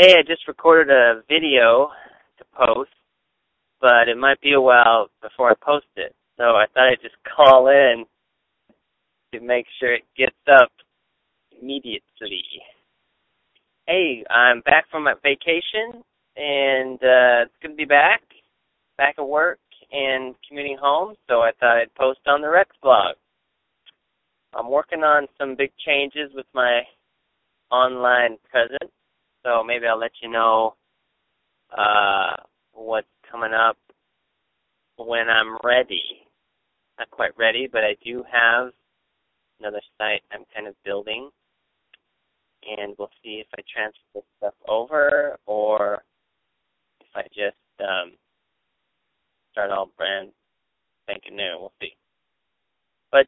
Hey, I just recorded a video to post, but it might be a while before I post it. So I thought I'd just call in to make sure it gets up immediately. Hey, I'm back from my vacation, and it's good to be back at work and commuting home, so I thought I'd post on the Rex blog. I'm working on some big changes with my online presence, so maybe I'll let you know what's coming up when I'm ready. Not quite ready, but I do have another site I'm kind of building, and we'll see if I transfer this stuff over or if I just start all brand spanking new. We'll see. But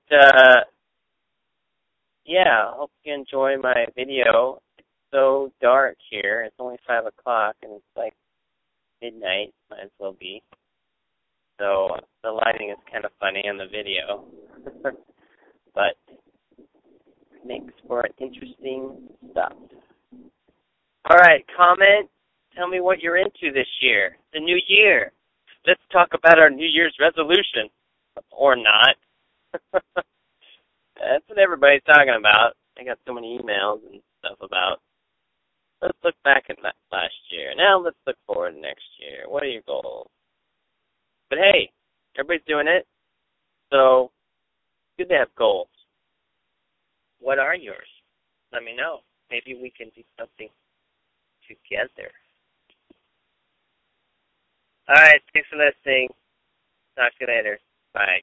yeah, I hope you enjoy my video. It's so dark here. It's only 5 o'clock, and it's like midnight. Might as well be. So the lighting is kind of funny in the video. But it makes for interesting stuff. All right, comment. Tell me what you're into this year. The new year. Let's talk about our New Year's resolution. Or not. That's what everybody's talking about. I got so many emails and stuff about. Let's look back at last year. Now let's look forward to next year. What are your goals? But hey, everybody's doing it. So, good to have goals. What are yours? Let me know. Maybe we can do something together. All right, thanks for listening. Talk to you later. Bye.